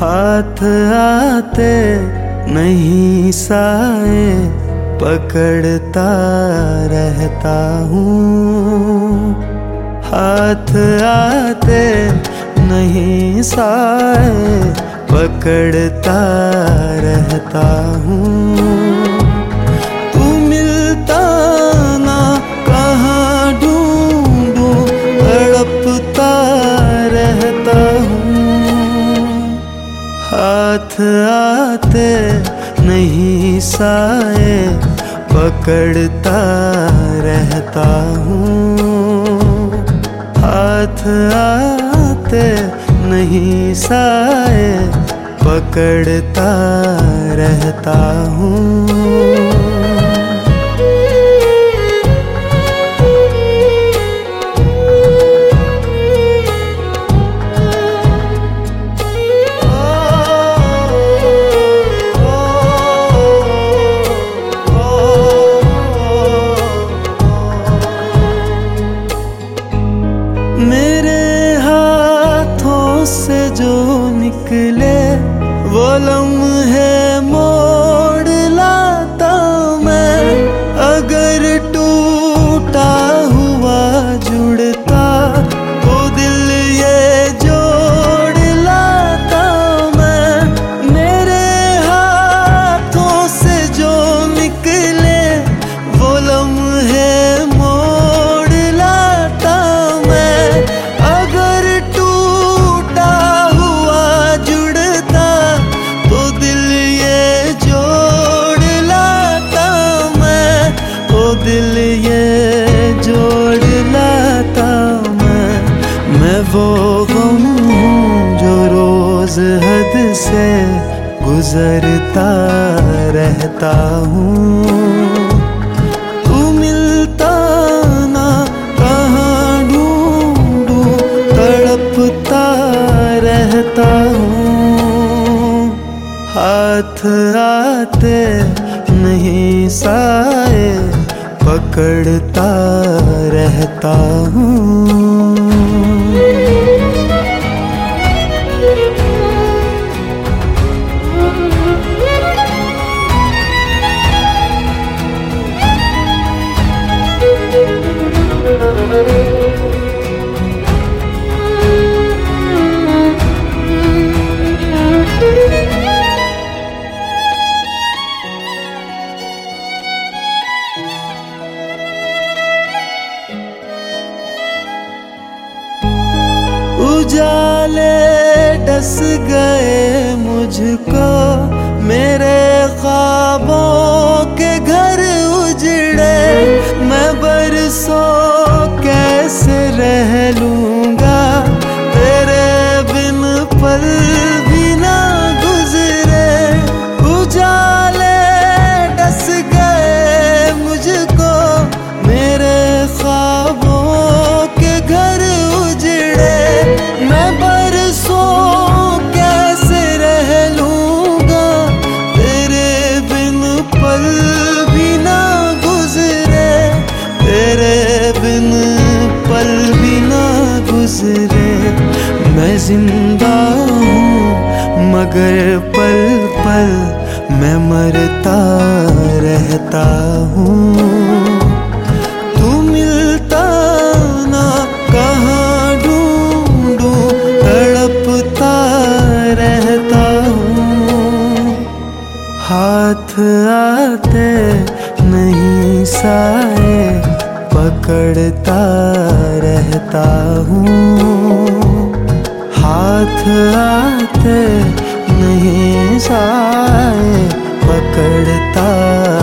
हाथ आते नहीं साए पकड़ता रहता हूँ। हाथ आते नहीं साए पकड़ता रहता हूँ। तू मिलता ना कहाँ ढूंढूं तड़पता रहता हूँ। हाथ आते नहीं साए पकड़ता रहता हूँ। हाथ आते नहीं साए पकड़ता रहता हूँ। मेरे हाथों से जो निकले वो लम्हे मोड़ लाता मैं। अगर टूटा हुआ जुड़ता तो दिल ये जोड़ लाता मैं। मेरे हाथों से जो निकले वो लम्हे दिल ये जोड़ लाता मैं वो गम हूँ जो रोज हद से गुजरता रहता हूँ। तू मिलता ना कहाँ ढूंढूं तड़पता रहता हूँ। हाथ आते नहीं साए पकड़ता रहता हूँ। उजाले डस गए मुझको मेरे ख्वाबों के घर उजड़े। मैं बरसों कैसे रह लूँगा तेरे बिन पल भी ना गुजरे। उजाले डस गए मुझको मेरे ख्वाबों के घर उजड़े। मैं बरसों कैसे रह लूँगा तेरे बिन पल भी ना गुजरे। तेरे बिन पल भी ना गुजरे। मैं जिंदा हूँ मगर पल पल मैं मरता रहता हूँ। तू मिलता ना कहाँ ढूंढूं तड़पता रहता हूँ। हाथ आते नहीं साए पकड़ता रहता हूँ। हाथ आते नहीं साए पकड़ता